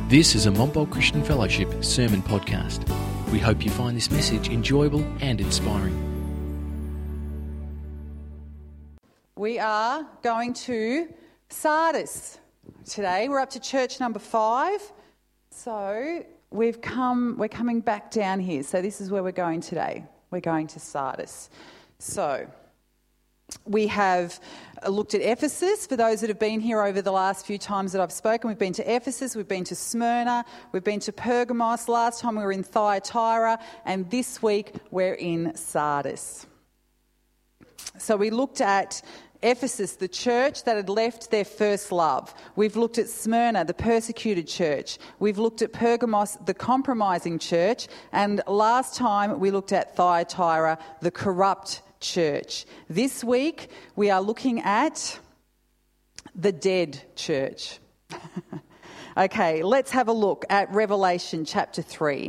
This is a Montbult Christian Fellowship sermon podcast. We hope you find this message enjoyable and inspiring. We are going to Sardis today. We're up to church number 5. So we're coming back down here. So this is where we're going today. We're going to Sardis. So we have looked at Ephesus. For those that have been here over the last few times that I've spoken, we've been to Ephesus, we've been to Smyrna, we've been to Pergamos. Last time we were in Thyatira, and this week we're in Sardis. So we looked at Ephesus, the church that had left their first love. We've looked at Smyrna, the persecuted church. We've looked at Pergamos, the compromising church. And last time we looked at Thyatira, the corrupt church. This week we are looking at the dead church. Okay, let's have a look at Revelation chapter 3.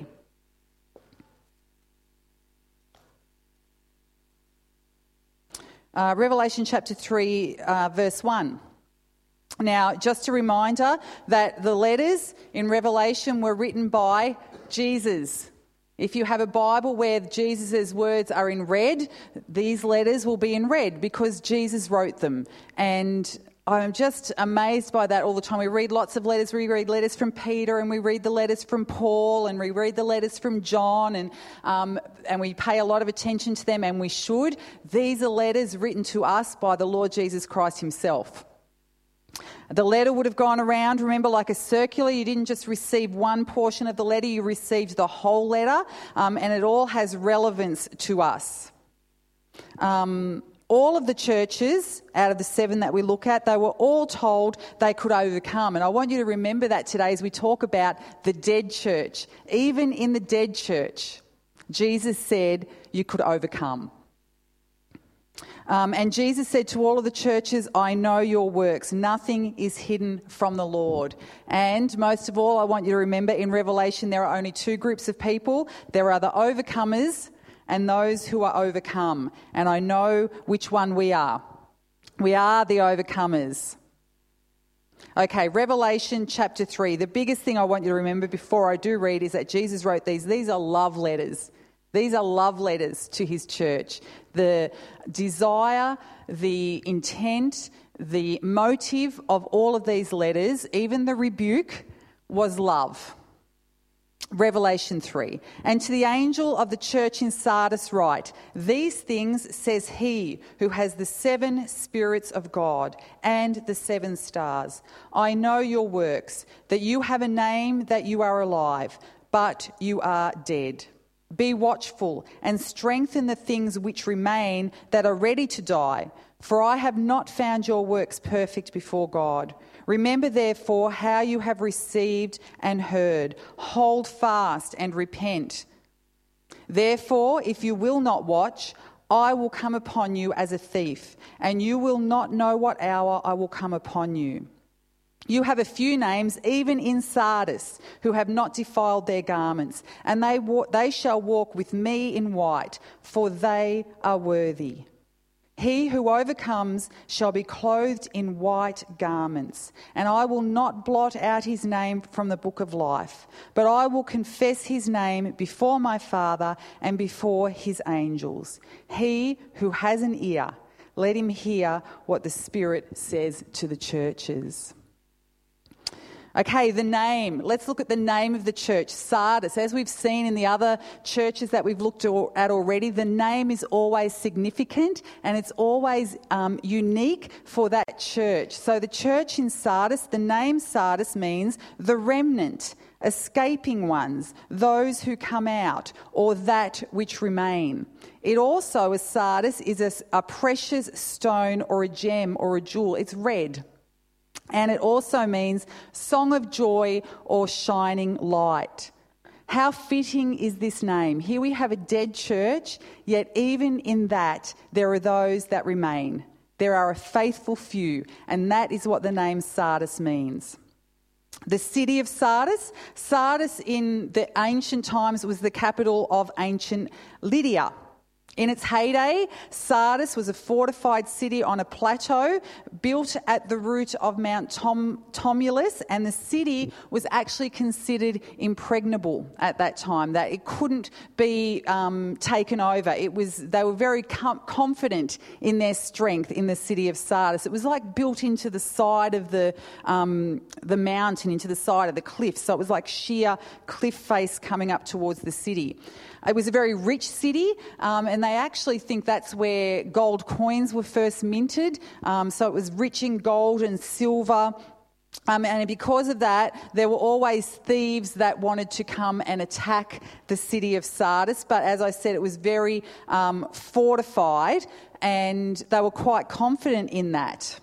Revelation chapter 3, verse 1. Now, just a reminder that the letters in Revelation were written by Jesus. If you have a Bible where Jesus' words are in red, these letters will be in red because Jesus wrote them. And I'm just amazed by that all the time. We read lots of letters. We read letters from Peter, and we read the letters from Paul, and we read the letters from John, and we pay a lot of attention to them, and we should. These are letters written to us by the Lord Jesus Christ himself. The letter would have gone around, remember, like a circular. You didn't just receive one portion of the letter, you received the whole letter, and it all has relevance to us. All of the churches, out of the 7 that we look at, they were all told they could overcome. And I want you to remember that today as we talk about the dead church. Even in the dead church, Jesus said you could overcome. And Jesus said to all of the churches, I know your works. Nothing is hidden from the Lord. And most of all, I want you to remember in Revelation, there are only 2 groups of people. There are the overcomers and those who are overcome. And I know which one we are. We are the overcomers. Okay, Revelation chapter 3. The biggest thing I want you to remember before I do read is that Jesus wrote these. These are love letters. These are love letters to his church. The desire, the intent, the motive of all of these letters, even the rebuke, was love. Revelation 3. And to the angel of the church in Sardis write, these things says he who has the 7 spirits of God and the 7 stars. I know your works, that you have a name, that you are alive, but you are dead. Be watchful and strengthen the things which remain that are ready to die, for I have not found your works perfect before God. Remember therefore how you have received and heard. Hold fast and repent. Therefore, if you will not watch, I will come upon you as a thief, and you will not know what hour I will come upon you. You have a few names, even in Sardis, who have not defiled their garments, and they shall walk with me in white, for they are worthy. He who overcomes shall be clothed in white garments, and I will not blot out his name from the book of life, but I will confess his name before my Father and before his angels. He who has an ear, let him hear what the Spirit says to the churches. Okay, the name. Let's look at the name of the church, Sardis. As we've seen in the other churches that we've looked at already, the name is always significant and it's always unique for that church. So the church in Sardis, the name Sardis means the remnant, escaping ones, those who come out, or that which remain. It also, as Sardis, is a precious stone or a gem or a jewel. It's red. And it also means song of joy or shining light. How fitting is this name? Here we have a dead church, yet even in that there are those that remain. There are a faithful few, and that is what the name Sardis means. The city of Sardis. Sardis in the ancient times was the capital of ancient Lydia. In its heyday, Sardis was a fortified city on a plateau built at the root of Mount Tumulus, and the city was actually considered impregnable at that time, that it couldn't be taken over. They were very confident in their strength in the city of Sardis. It was like built into the side of the mountain, into the side of the cliff, so it was like sheer cliff face coming up towards the city. It was a very rich city, and they actually think that's where gold coins were first minted. So it was rich in gold and silver. And because of that, there were always thieves that wanted to come and attack the city of Sardis. But as I said, it was very fortified, and they were quite confident in that.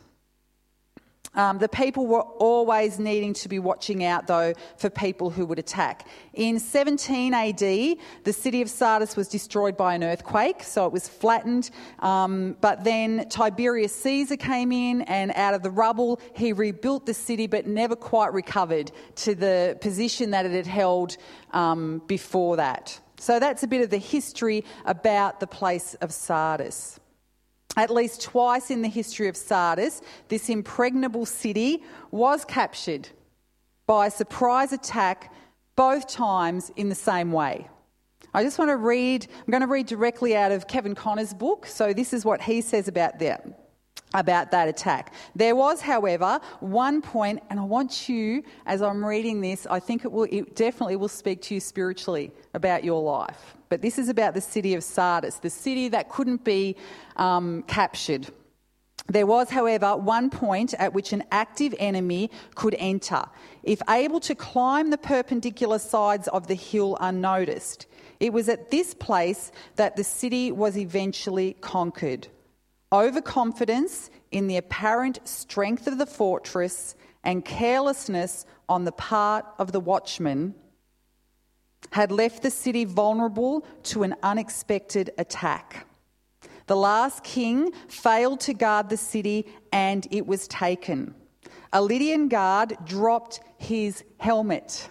The people were always needing to be watching out, though, for people who would attack. In 17 AD, the city of Sardis was destroyed by an earthquake, so it was flattened. But then Tiberius Caesar came in, and out of the rubble, he rebuilt the city, but never quite recovered to the position that it had held before that. So that's a bit of the history about the place of Sardis. At least twice in the history of Sardis, this impregnable city was captured by a surprise attack, both times in the same way. I'm going to read directly out of Kevin Connor's book. So this is what he says about that attack. There was, however, one point, and I want you, as I'm reading this, I think it definitely will speak to you spiritually about your life. But this is about the city of Sardis, the city that couldn't be captured. There was, however, one point at which an active enemy could enter, if able to climb the perpendicular sides of the hill unnoticed. It was at this place that the city was eventually conquered. Overconfidence in the apparent strength of the fortress and carelessness on the part of the watchmen had left the city vulnerable to an unexpected attack. The last king failed to guard the city, and it was taken. A Lydian guard dropped his helmet.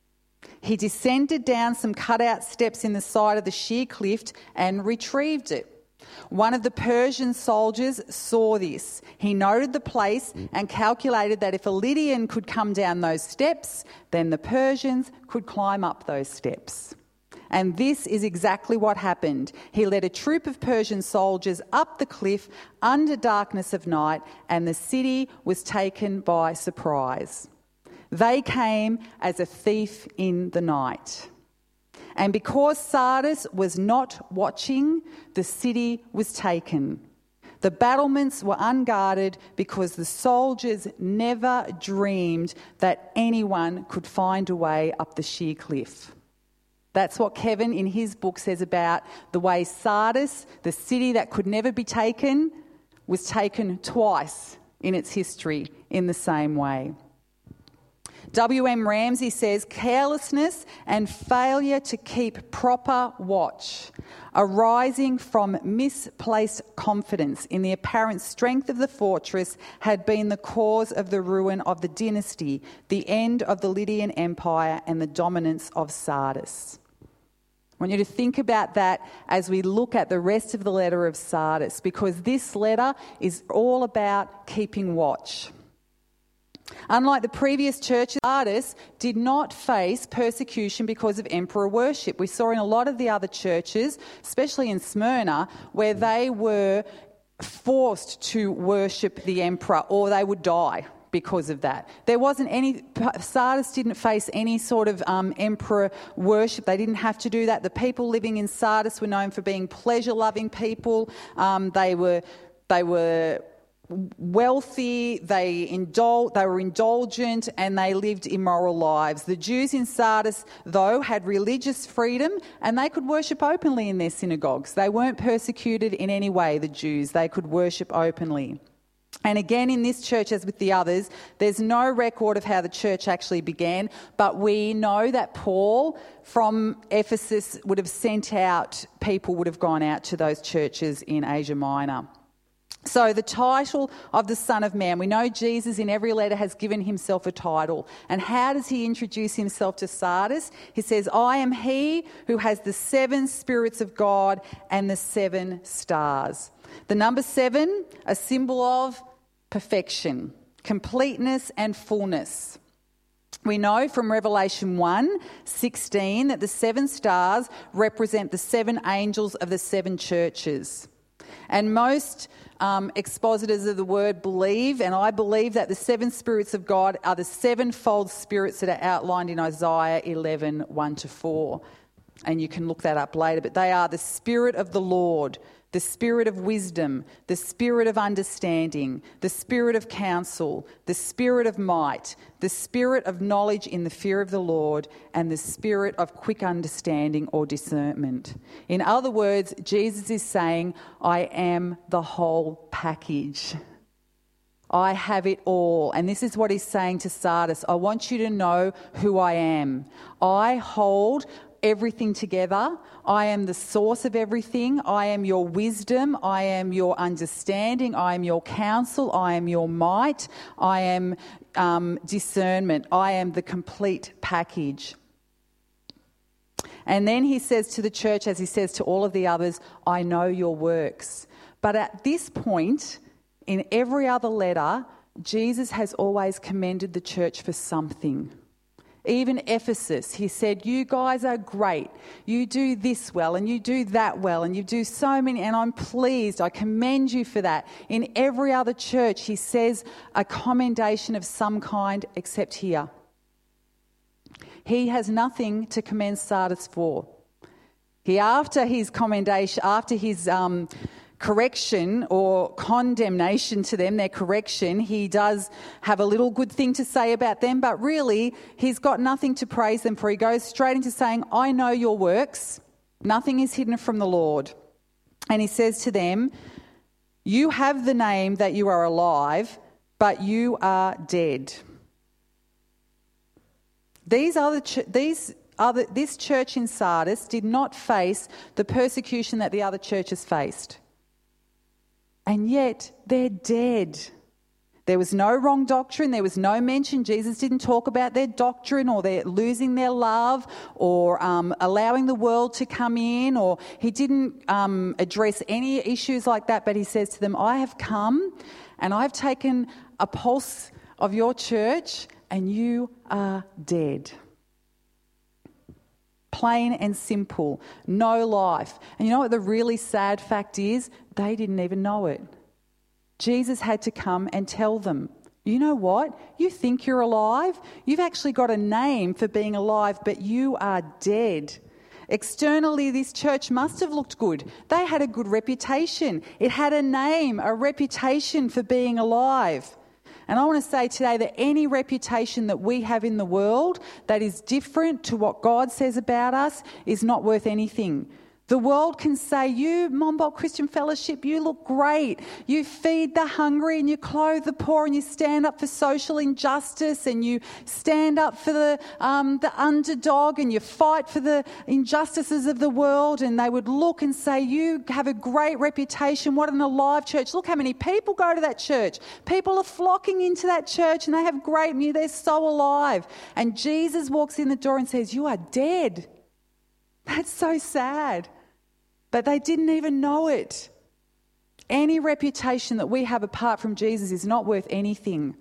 He descended down some cut-out steps in the side of the sheer cliff and retrieved it. One of the Persian soldiers saw this. He noted the place and calculated that if a Lydian could come down those steps, then the Persians could climb up those steps. And this is exactly what happened. He led a troop of Persian soldiers up the cliff under darkness of night, and the city was taken by surprise. They came as a thief in the night. And because Sardis was not watching, the city was taken. The battlements were unguarded because the soldiers never dreamed that anyone could find a way up the sheer cliff. That's what Kevin in his book says about the way Sardis, the city that could never be taken, was taken twice in its history in the same way. W.M. Ramsey says, carelessness and failure to keep proper watch, arising from misplaced confidence in the apparent strength of the fortress, had been the cause of the ruin of the dynasty, the end of the Lydian Empire, and the dominance of Sardis. I want you to think about that as we look at the rest of the letter of Sardis, because this letter is all about keeping watch. Unlike the previous churches, Sardis did not face persecution because of emperor worship. We saw in a lot of the other churches, especially in Smyrna, where they were forced to worship the emperor or they would die because of that. Sardis didn't face any sort of emperor worship. They didn't have to do that. The people living in Sardis were known for being pleasure-loving people. They were wealthy, they were indulgent, and they lived immoral lives. The Jews in Sardis, though, had religious freedom, and they could worship openly in their synagogues. They weren't persecuted in any way, the Jews. They could worship openly. And again, in this church, as with the others, there's no record of how the church actually began, but we know that Paul from Ephesus would have gone out to those churches in Asia Minor. So the title of the Son of Man, we know Jesus in every letter has given himself a title. And how does he introduce himself to Sardis? He says, I am he who has the 7 spirits of God and the 7 stars. The number 7, a symbol of perfection, completeness and fullness. We know from Revelation 1:16 that the 7 stars represent the 7 angels of the 7 churches. And most expositors of the word believe, and I believe, that the 7 spirits of God are the 7-fold spirits that are outlined in Isaiah 11:1-4. And you can look that up later. But they are the Spirit of the Lord, the Spirit of wisdom, the Spirit of understanding, the Spirit of counsel, the Spirit of might, the Spirit of knowledge in the fear of the Lord, and the Spirit of quick understanding or discernment. In other words, Jesus is saying, I am the whole package. I have it all. And this is what he's saying to Sardis. I want you to know who I am. I hold everything together. I am the source of everything. I am your wisdom. I am your understanding. I am your counsel. I am your might. I am discernment. I am the complete package. And then he says to the church, as he says to all of the others, I know your works. But at this point, in every other letter, Jesus has always commended the church for something. Even Ephesus, he said, you guys are great. You do this well and you do that well and you do so many, and I'm pleased. I commend you for that. In every other church, he says a commendation of some kind except here. He has nothing to commend Sardis for. After his commendation, after his correction or condemnation to them, their correction, he does have a little good thing to say about them, but really he's got nothing to praise them for. He goes straight into saying, I know your works. Nothing is hidden from the Lord. And he says to them, you have the name that you are alive, but you are dead. This church in Sardis did not face the persecution that the other churches faced. And yet they're dead. There was no wrong doctrine. There was no mention. Jesus didn't talk about their doctrine or their losing their love or allowing the world to come in, or he didn't address any issues like that. But he says to them, I have come and I've taken a pulse of your church and you are dead. Plain and simple, no life. And you know what the really sad fact is? They didn't even know it. Jesus had to come and tell them, you know what? You think you're alive? You've actually got a name for being alive, but you are dead. Externally, this church must have looked good. They had a good reputation. It had a name, a reputation for being alive. And I want to say today that any reputation that we have in the world that is different to what God says about us is not worth anything. The world can say, you, Monbulk Christian Fellowship, you look great. You feed the hungry and you clothe the poor and you stand up for social injustice and you stand up for the underdog and you fight for the injustices of the world. And they would look and say, you have a great reputation. What an alive church. Look how many people go to that church. People are flocking into that church and they have great music. They're so alive. And Jesus walks in the door and says, you are dead. That's so sad. But they didn't even know it. Any reputation that we have apart from Jesus is not worth anything.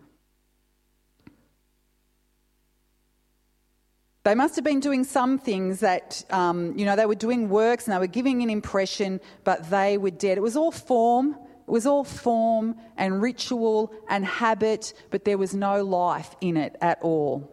They must have been doing some things that, they were doing works and they were giving an impression, but they were dead. It was all form. It was all form and ritual and habit, but there was no life in it at all.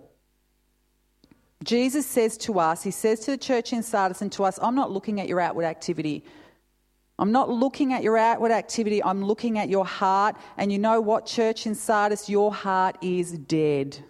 Jesus says to us, he says to the church in Sardis and to us, I'm not looking at your outward activity. I'm not looking at your outward activity. I'm looking at your heart. And you know what, church in Sardis? Your heart is dead.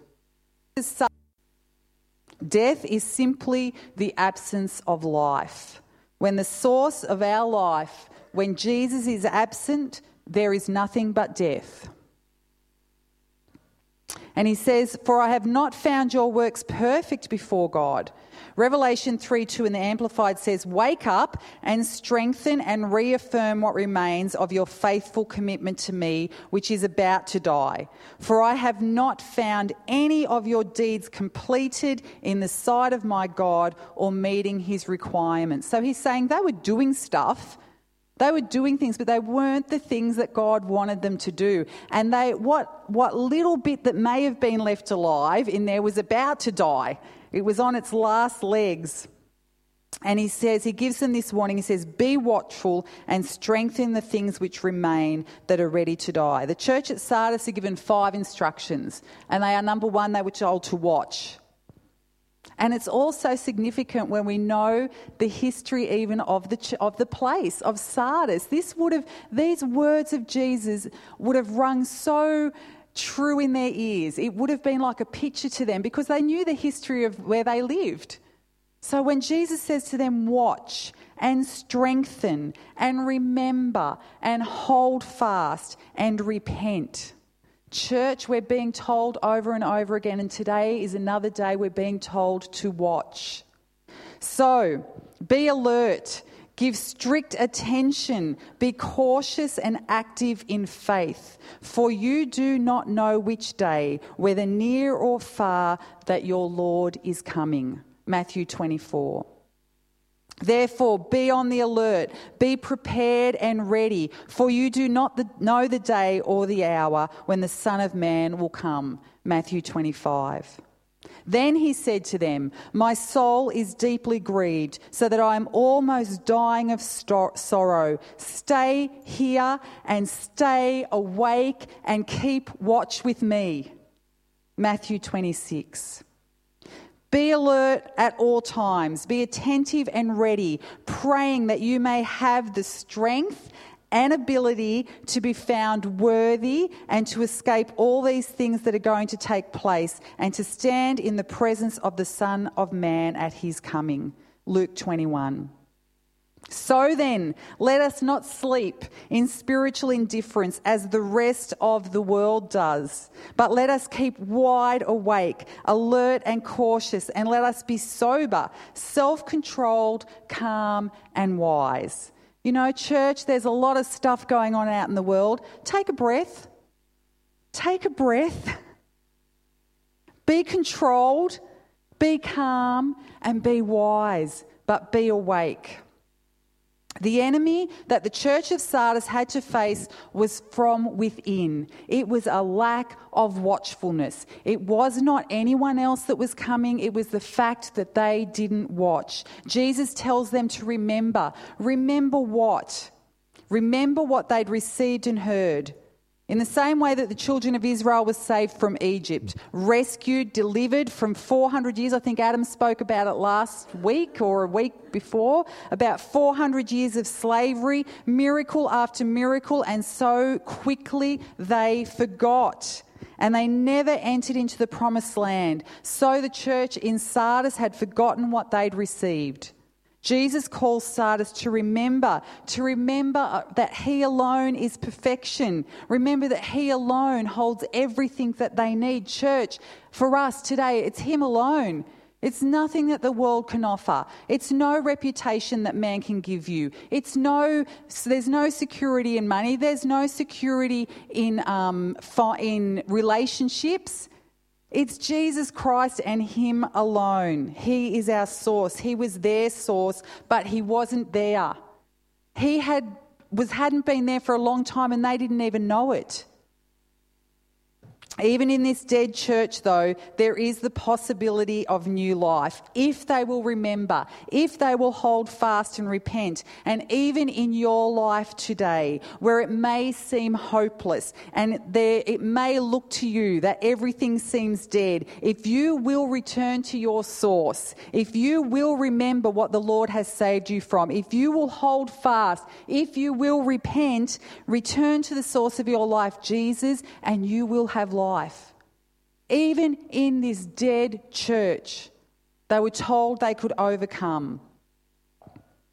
Death is simply the absence of life. When the source of our life, when Jesus is absent, there is nothing but death. And he says, "For I have not found your works perfect before God." Revelation 3:2 in the Amplified says, "Wake up and strengthen and reaffirm what remains of your faithful commitment to me, which is about to die. For I have not found any of your deeds completed in the sight of my God or meeting his requirements." So he's saying they were doing stuff. They were doing things, but they weren't the things that God wanted them to do. And what little bit that may have been left alive in there was about to die. It was on its last legs. And he gives them this warning. He says, "Be watchful and strengthen the things which remain that are ready to die." The church at Sardis are given 5 instructions. And they are, number 1, they were told to watch. And it's also significant when we know the history even of the place, of Sardis. These words of Jesus would have rung so true in their ears. It would have been like a picture to them because they knew the history of where they lived. So when Jesus says to them, watch and strengthen and remember and hold fast and repent. Church, we're being told over and over again, and today is another day we're being told to watch. So, be alert, give strict attention, be cautious and active in faith, for you do not know which day, whether near or far, that your Lord is coming. Matthew 24. Therefore, be on the alert, be prepared and ready, for you do not know the day or the hour when the Son of Man will come. Matthew 25. Then he said to them, "My soul is deeply grieved, so that I am almost dying of sorrow. Stay here and stay awake and keep watch with me." Matthew 26. Be alert at all times, be attentive and ready, praying that you may have the strength and ability to be found worthy and to escape all these things that are going to take place and to stand in the presence of the Son of Man at his coming. Luke 21. So then, let us not sleep in spiritual indifference as the rest of the world does, but let us keep wide awake, alert and cautious, and let us be sober, self-controlled, calm and wise. You know, church, there's a lot of stuff going on out in the world. Take a breath. Take a breath. Be controlled, be calm, and be wise, but be awake. The enemy that the church of Sardis had to face was from within. It was a lack of watchfulness. It was not anyone else that was coming. It was the fact that they didn't watch. Jesus tells them to remember. Remember what? Remember what they'd received and heard. In the same way that the children of Israel were saved from Egypt, rescued, delivered from 400 years. I think Adam spoke about it last week or a week before, about 400 years of slavery, miracle after miracle, and so quickly they forgot. And they never entered into the promised land. So the church in Sardis had forgotten what they'd received. Jesus calls Sardis to remember that he alone is perfection. Remember that he alone holds everything that they need. Church, for us today, it's him alone. It's nothing that the world can offer. It's no reputation that man can give you. There's no security in money. There's no security in relationships. It's Jesus Christ and him alone. He is our source. He was their source, but he wasn't there. He hadn't been there for a long time and they didn't even know it. Even in this dead church, though, there is the possibility of new life if they will remember, if they will hold fast and repent. And even in your life today, where it may seem hopeless and it may look to you that everything seems dead, if you will return to your source, if you will remember what the Lord has saved you from, if you will hold fast, if you will repent, return to the source of your life, Jesus, and you will have life. Even in this dead church, they were told they could overcome.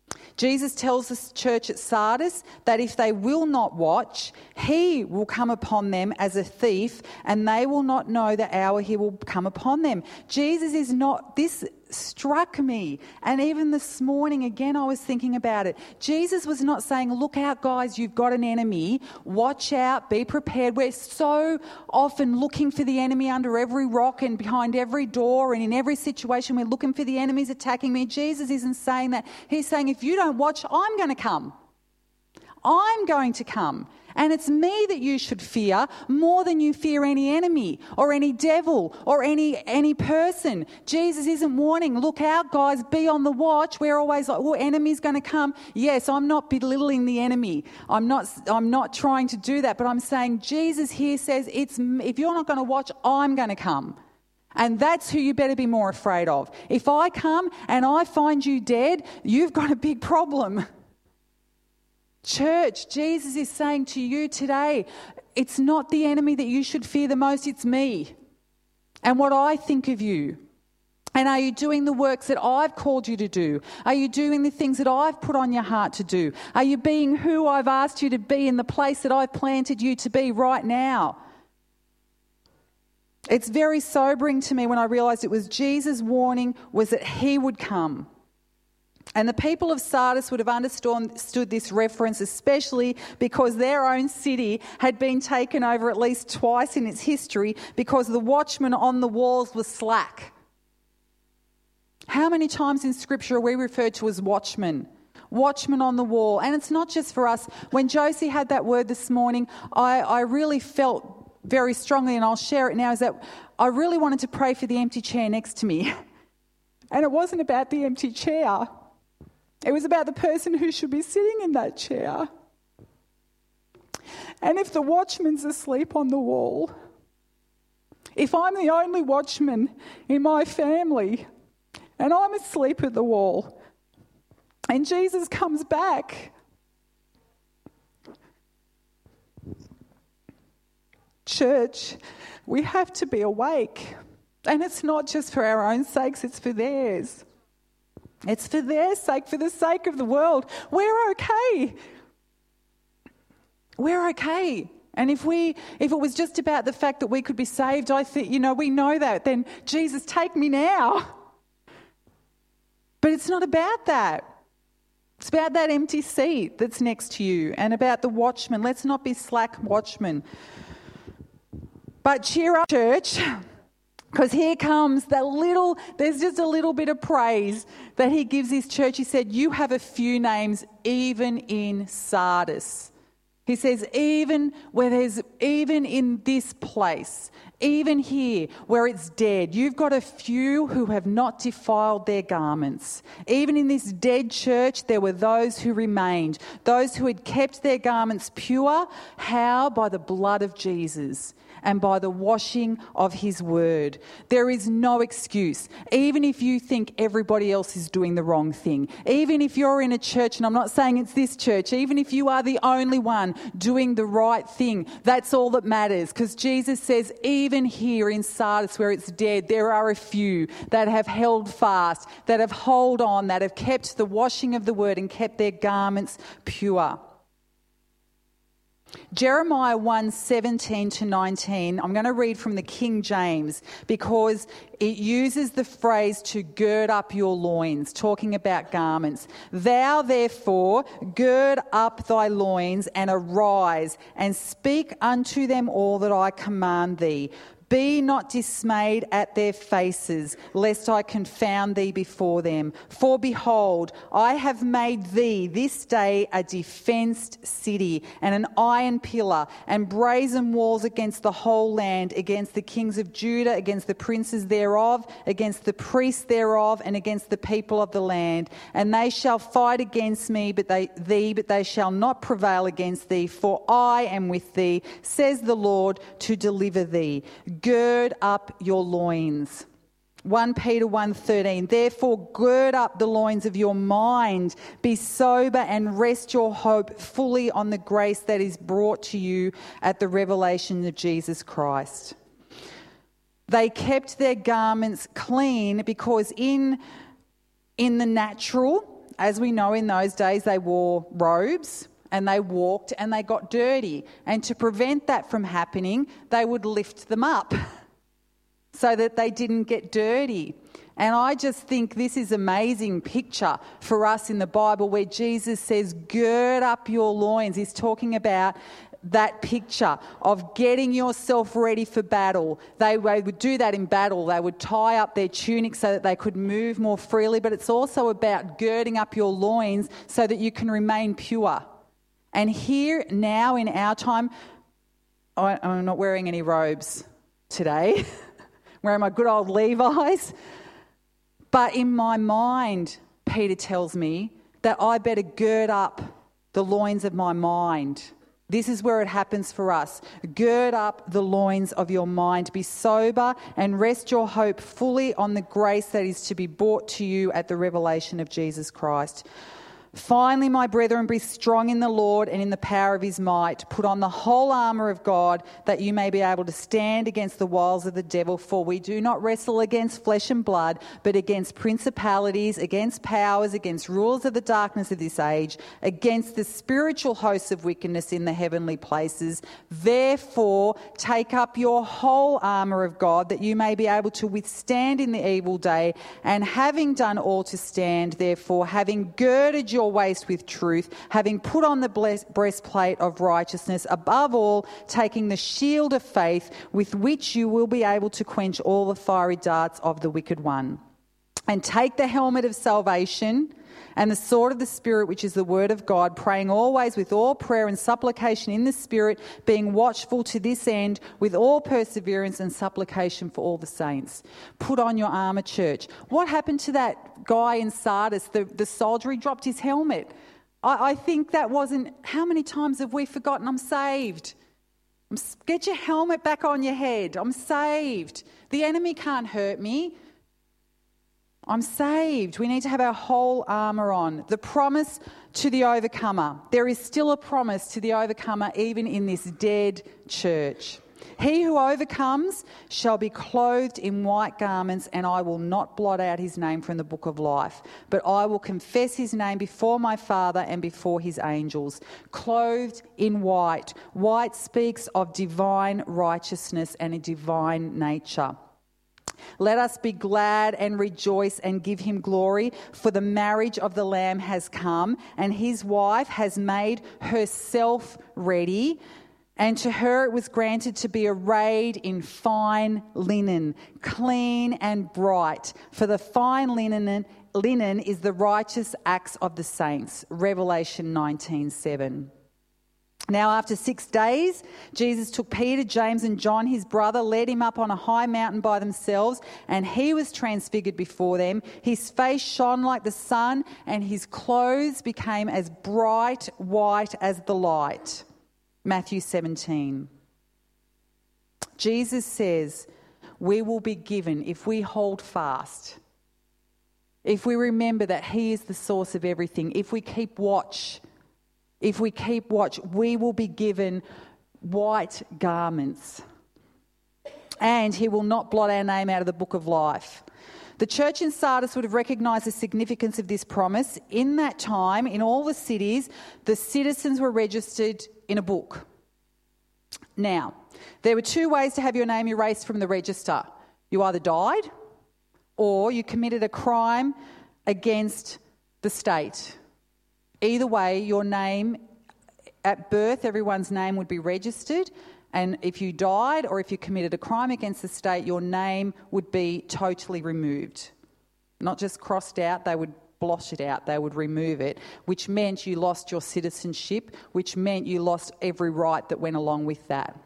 Jesus tells the church at Sardis that if they will not watch, he will come upon them as a thief, and they will not know the hour he will come upon them. Jesus is not, this struck me. And even this morning, again, I was thinking about it. Jesus was not saying, look out, guys, you've got an enemy. Watch out, be prepared. We're so often looking for the enemy under every rock and behind every door, and in every situation we're looking for the enemies attacking me. Jesus isn't saying that. He's saying, if you don't watch, I'm going to come. I'm going to come. And it's me that you should fear more than you fear any enemy or any devil or any person. Jesus isn't warning, look out, guys, be on the watch. We're always like, enemy's going to come. Yes, I'm not belittling the enemy. I'm not trying to do that. But I'm saying Jesus here says, if you're not going to watch, I'm going to come. And that's who you better be more afraid of. If I come and I find you dead, you've got a big problem. Church, Jesus is saying to you today, it's not the enemy that you should fear the most, it's me and what I think of you. And are you doing the works that I've called you to do? Are you doing the things that I've put on your heart to do? Are you being who I've asked you to be in the place that I've planted you to be right now? It's very sobering to me when I realised it was Jesus' warning was that he would come. And the people of Sardis would have understood this reference, especially because their own city had been taken over at least twice in its history because the watchman on the walls was slack. How many times in Scripture are we referred to as watchmen? Watchmen on the wall. And it's not just for us. When Josie had that word this morning, I really felt very strongly, and I'll share it now, is that I really wanted to pray for the empty chair next to me. And it wasn't about the empty chair. It was about the person who should be sitting in that chair. And if the watchman's asleep on the wall, if I'm the only watchman in my family and I'm asleep at the wall and Jesus comes back, church, we have to be awake. And it's not just for our own sakes, it's for theirs. It's for their sake, for the sake of the world. We're okay. We're okay. And if it was just about the fact that we could be saved, I think, we know that, then Jesus, take me now. But it's not about that. It's about that empty seat that's next to you and about the watchman. Let's not be slack watchmen. But cheer up, church. Because here comes there's just a little bit of praise that he gives his church. He said, you have a few names even in Sardis. He says, even in this place, even here where it's dead, you've got a few who have not defiled their garments. Even in this dead church, there were those who remained, those who had kept their garments pure. How? By the blood of Jesus and by the washing of his word. There is no excuse. Even if you think everybody else is doing the wrong thing, even if you're in a church, and I'm not saying it's this church, even if you are the only one doing the right thing, that's all that matters. Because Jesus says, even here in Sardis where it's dead, there are a few that have held fast, that have held on, that have kept the washing of the word and kept their garments pure. Jeremiah 1:17-19, I'm going to read from the King James because it uses the phrase to gird up your loins, talking about garments. Thou therefore gird up thy loins and arise and speak unto them all that I command thee. Be not dismayed at their faces, lest I confound thee before them. For behold, I have made thee this day a defenced city, and an iron pillar, and brazen walls against the whole land, against the kings of Judah, against the princes thereof, against the priests thereof, and against the people of the land. And they shall fight against me, but they shall not prevail against thee, for I am with thee, says the Lord, to deliver thee. Gird up your loins. 1 Peter 1:13, therefore gird up the loins of your mind, be sober and rest your hope fully on the grace that is brought to you at the revelation of Jesus Christ. They kept their garments clean because in the natural, as we know in those days, they wore robes and they walked and they got dirty. And to prevent that from happening, they would lift them up so that they didn't get dirty. And I just think this is an amazing picture for us in the Bible where Jesus says, gird up your loins. He's talking about that picture of getting yourself ready for battle. They would do that in battle. They would tie up their tunics so that they could move more freely. But it's also about girding up your loins so that you can remain pure. And here now in our time, I'm not wearing any robes today. I'm wearing my good old Levi's. But in my mind, Peter tells me that I better gird up the loins of my mind. This is where it happens for us. Gird up the loins of your mind. Be sober and rest your hope fully on the grace that is to be brought to you at the revelation of Jesus Christ. Finally, my brethren, be strong in the Lord and in the power of his might. Put on the whole armour of God that you may be able to stand against the wiles of the devil. For we do not wrestle against flesh and blood, but against principalities, against powers, against rulers of the darkness of this age, against the spiritual hosts of wickedness in the heavenly places. Therefore, take up your whole armour of God that you may be able to withstand in the evil day. And having done all to stand, therefore, having girded your waist with truth, having put on the breastplate of righteousness, above all, taking the shield of faith with which you will be able to quench all the fiery darts of the wicked one. And take the helmet of salvation and the sword of the Spirit, which is the word of God, praying always with all prayer and supplication in the Spirit, being watchful to this end with all perseverance and supplication for all the saints. Put on your armour, church. What happened to that guy in Sardis, the soldier? He dropped his helmet. I think that wasn't... How many times have we forgotten I'm saved? Get your helmet back on your head. I'm saved. The enemy can't hurt me. I'm saved. We need to have our whole armour on. The promise to the overcomer. There is still a promise to the overcomer even in this dead church. He who overcomes shall be clothed in white garments, and I will not blot out his name from the book of life, but I will confess his name before my Father and before his angels. Clothed in white. White speaks of divine righteousness and a divine nature. Let us be glad and rejoice and give him glory, for the marriage of the Lamb has come, and his wife has made herself ready. And to her it was granted to be arrayed in fine linen, clean and bright. For the fine linen is the righteous acts of the saints. Revelation 19:7. Now after 6 days, Jesus took Peter, James and John, his brother, led him up on a high mountain by themselves, and he was transfigured before them. His face shone like the sun, and his clothes became as bright white as the light. Matthew 17. Jesus says we will be given, if we hold fast, if we remember that he is the source of everything, if we keep watch, we will be given white garments, and he will not blot our name out of the book of life. The church in Sardis would have recognised the significance of this promise. In that time, in all the cities, the citizens were registered in a book. Now, there were 2 ways to have your name erased from the register. You either died or you committed a crime against the state. Either way, your name, at birth, everyone's name would be registered, and if you died or if you committed a crime against the state, your name would be totally removed. Not just crossed out, they would blot it out, they would remove it, which meant you lost your citizenship, which meant you lost every right that went along with that.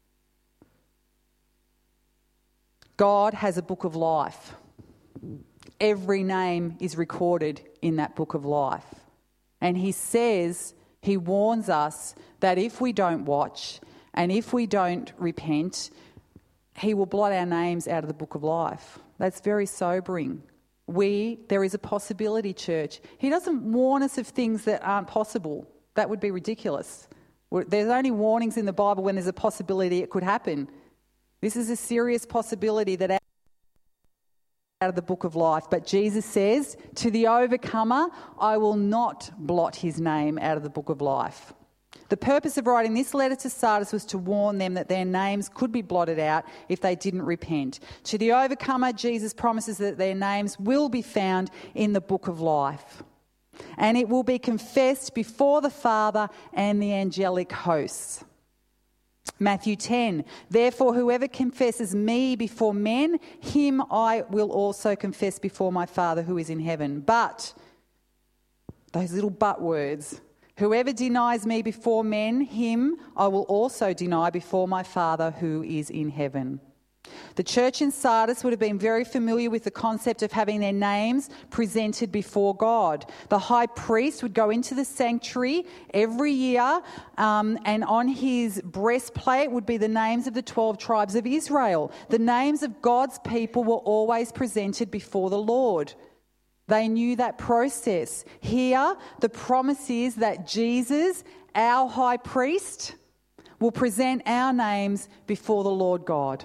God has a book of life. Every name is recorded in that book of life. And he says, he warns us that if we don't watch and if we don't repent, he will blot our names out of the book of life. That's very sobering. There is a possibility, church. He doesn't warn us of things that aren't possible. That would be ridiculous. There's only warnings in the Bible when there's a possibility it could happen. This is a serious possibility that out of the book of life. But Jesus says, to the overcomer, I will not blot his name out of the book of life. The purpose of writing this letter to Sardis was to warn them that their names could be blotted out if they didn't repent. To the overcomer, Jesus promises that their names will be found in the book of life. And it will be confessed before the Father and the angelic hosts. Matthew 10, therefore whoever confesses me before men, him I will also confess before my Father who is in heaven. But, those little but words, whoever denies me before men, him I will also deny before my Father who is in heaven. The church in Sardis would have been very familiar with the concept of having their names presented before God. The high priest would go into the sanctuary every year, and on his breastplate would be the names of the 12 tribes of Israel. The names of God's people were always presented before the Lord. They knew that process. Here, the promise is that Jesus, our high priest, will present our names before the Lord God.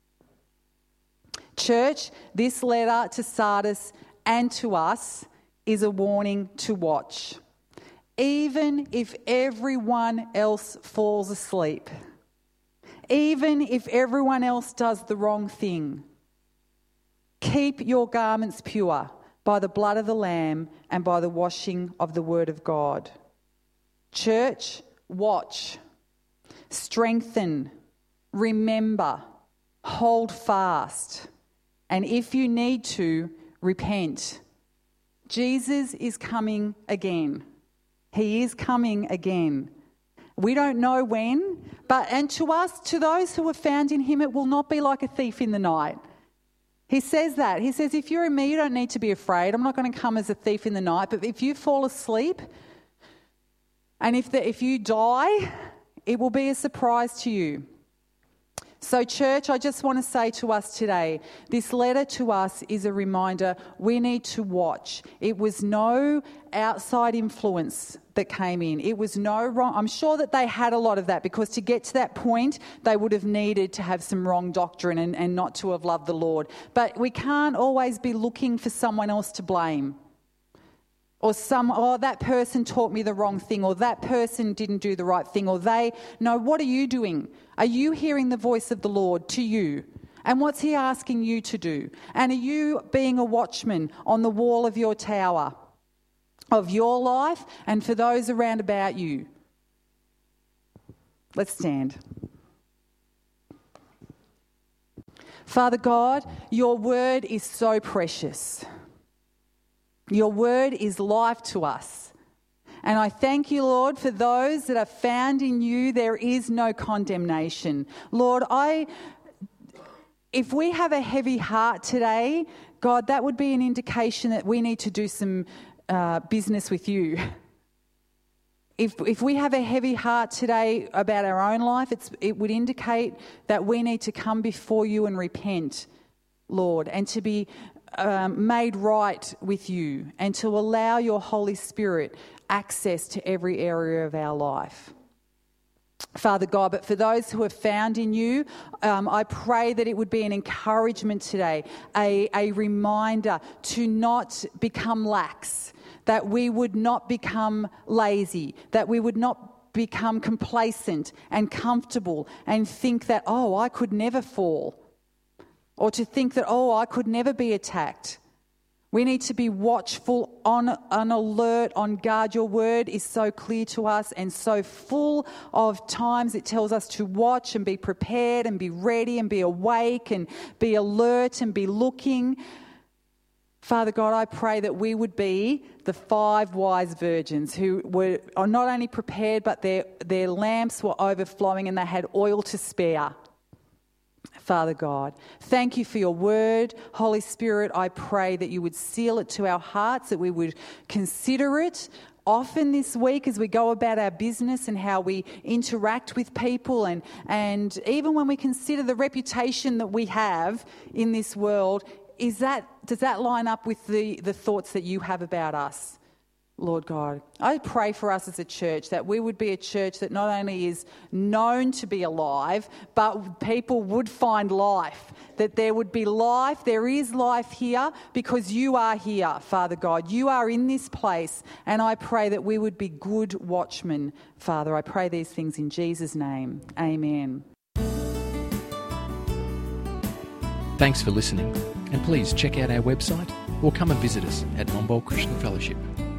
Church, this letter to Sardis and to us is a warning to watch. Even if everyone else falls asleep, even if everyone else does the wrong thing, keep your garments pure by the blood of the Lamb and by the washing of the Word of God. Church, watch, strengthen, remember, hold fast. And if you need to, repent. Jesus is coming again. He is coming again. We don't know when, and to us, to those who are found in him, it will not be like a thief in the night. He says that. He says, if you're in me, you don't need to be afraid. I'm not going to come as a thief in the night. But if you fall asleep and if you die, it will be a surprise to you. So church, I just want to say to us today, this letter to us is a reminder we need to watch. It was no outside influence that came in. It was no wrong. I'm sure that they had a lot of that, because to get to that point, they would have needed to have some wrong doctrine and not to have loved the Lord. But we can't always be looking for someone else to blame. Or that person taught me the wrong thing, or that person didn't do the right thing, or no, what are you doing? Are you hearing the voice of the Lord to you? And what's he asking you to do? And are you being a watchman on the wall of your tower, of your life, and for those around about you? Let's stand. Father God, your word is so precious. Your word is life to us. And I thank you, Lord, for those that are found in you, there is no condemnation. Lord, if we have a heavy heart today, God, that would be an indication that we need to do some business with you. If we have a heavy heart today about our own life, it would indicate that we need to come before you and repent, Lord, and to be made right with you, and to allow your Holy Spirit access to every area of our life. Father God, but for those who are found in you, I pray that it would be an encouragement today, a reminder to not become lax, that we would not become lazy, that we would not become complacent and comfortable and think that, I could never fall. Or to think that, I could never be attacked. We need to be watchful, on alert, on guard. Your word is so clear to us and so full of times it tells us to watch and be prepared and be ready and be awake and be alert and be looking. Father God, I pray that we would be the 5 wise virgins who are not only prepared, but their lamps were overflowing and they had oil to spare. Father God, thank you for your word. Holy Spirit, I pray that you would seal it to our hearts, that we would consider it often this week as we go about our business and how we interact with people, and even when we consider the reputation that we have in this world, does that line up with the thoughts that you have about us? Lord God. I pray for us as a church that we would be a church that not only is known to be alive, but people would find life, that there would be life. There is life here because you are here, Father God. You are in this place, and I pray that we would be good watchmen, Father. I pray these things in Jesus' name. Amen. Thanks for listening, and please check out our website or come and visit us at Momboll Christian Fellowship.